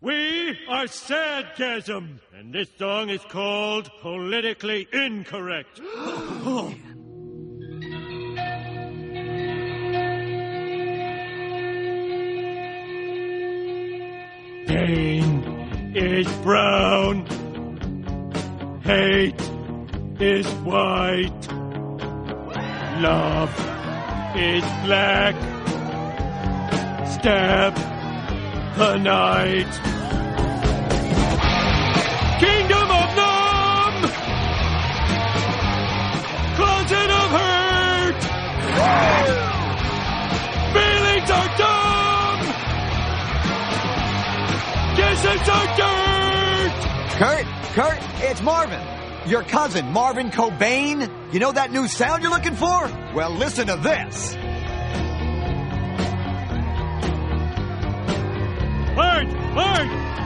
We are Sadgasm, and this song is called Politically Incorrect. Pain is brown. Hate is white. Love is black. Stab the night. Kingdom of Numb! Closet of Hurt! Feelings are dumb! Kisses are dirt! Kurt, it's Marvin. Your cousin, Marvin Cobain. You know that new sound you're looking for? Well, listen to this. Bart!